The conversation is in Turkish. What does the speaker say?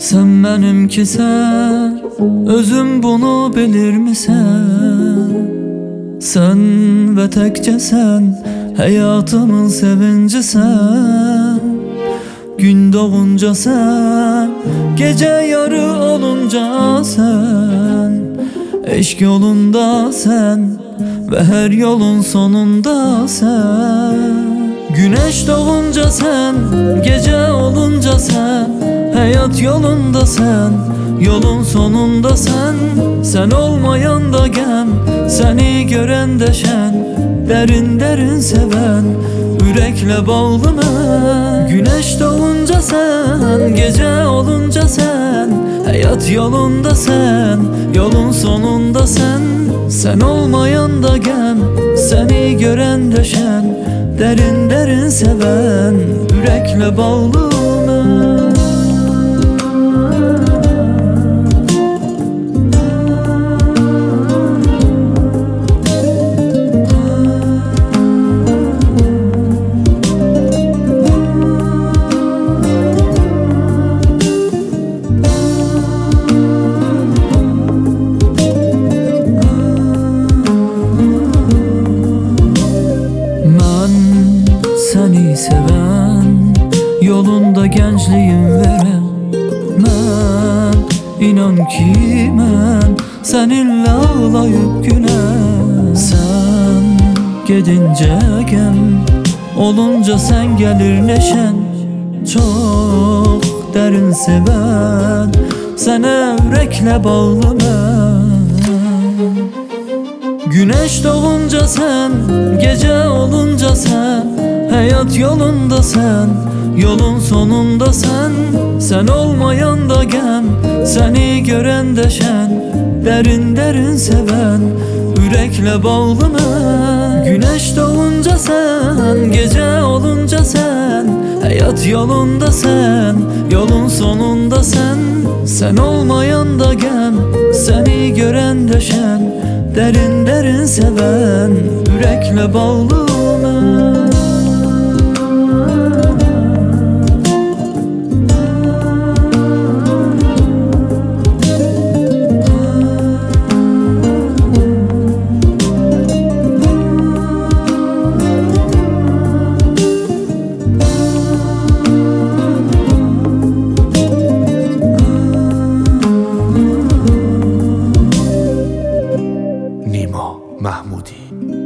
Sen benimkisən, özüm bunu bilirmisən? Sen ve tekçe sen, hayatımın sevincisən. Gün doğunca sen, gece yarı olunca sen. Eşk yolunda sen ve her yolun sonunda sen. Güneş doğunca sen, gece olunca sen. Hayat yolunda sen, yolun sonunda sen. Sen olmayan da gem, seni gören de şen. Derin derin seven, yürekle bağlı mı? Güneş doğunca sen, gece olunca sen. Hayat yolunda sen, yolun sonunda sen. Sen olmayan da gem, seni gören de şen. Derin derin seven, yürekle bağlı mı? Seni seven, yolunda gençliğim veren. Ben inan ki ben seninle ağlayıp gülen. Sen gidince gem, olunca sen gelir neşen. Çok derin seven, sana yürekle bağlı ben. Güneş doğunca sen, gece olunca sen. Hayat yolunda sen, yolun sonunda sen. Sen olmayan da gem, seni gören de şen. Derin derin seven, yürekle bağlı mı? Güneş doğunca sen, gece olunca sen. Hayat yolunda sen, yolun sonunda sen. Sen olmayan da gem, seni gören de şen. Derin derin seven, yürekle bağlı mı? نیما محمودی